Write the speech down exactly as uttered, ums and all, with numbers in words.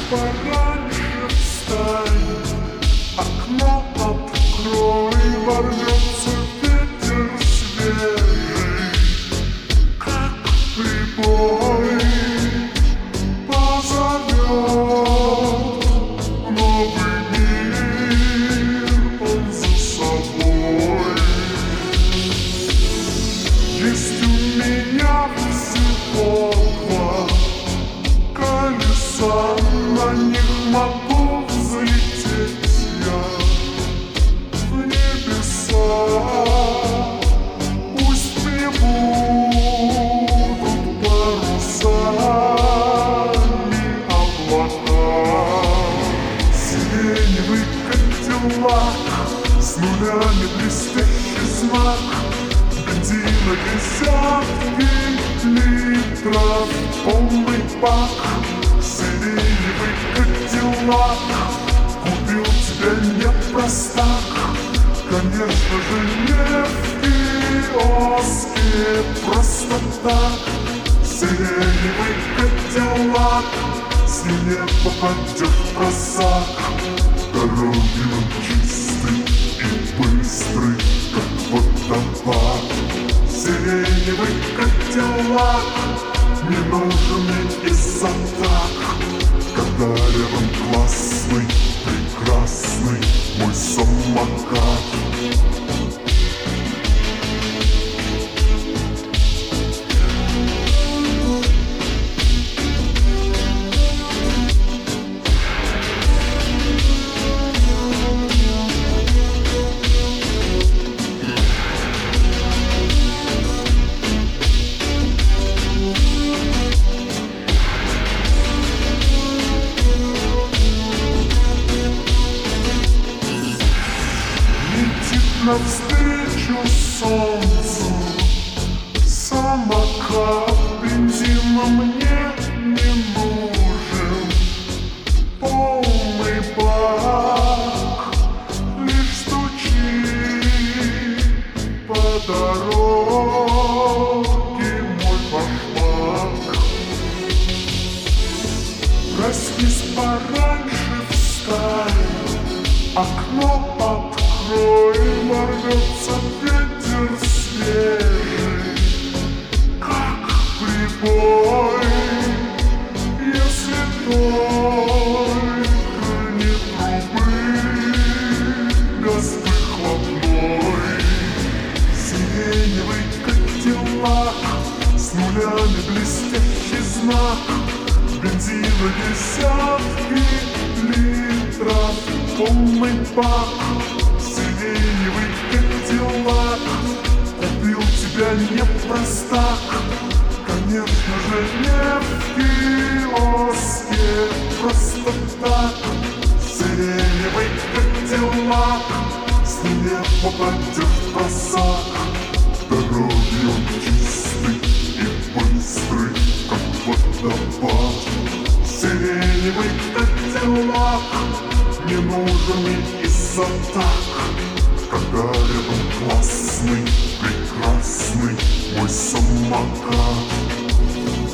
пораньше встань, окно открой, ворвется ветер свежий, как прибой, позовет новый мир он за собой. Есть у меня всего колеса, на них могу взлететь я в небеса. Пусть мне будут парусами облака. Сиреневый кадиллак, с нулями блестящий знак, бензина десятки литров, полный бак. Сиреневый кадиллак купил тебя не простак, конечно же не в киоске, просто так. Сиреневый кадиллак, с ним не попадет в просак. Дороги он чистый и быстрый, как водопад. Сиреневый кадиллак не нужен мне из-за так, когда рядом классный, прекрасный мой самокат. Навстречу солнцу самокат, бензина мне не нужен, полный бак лишь стучит по дороге мой башмак. Проснись пораньше, встань, окно открой, ворвется ветер свежий, как прибой, если только не трубы газы хлопной. Сиреневый кадиллак, с нулями блестящий знак, бензина десятки литров, полный бак. Сиреневый кадиллак купил тебя не простак, конечно же не в киоске, просто так. Сиреневый кадиллак, с ним не попадет в просак. Дороги он чистый и быстрый, как водопад. Сиреневый кадиллак не нужен и из-за так, когда рядом классный, прекрасный мой самокат.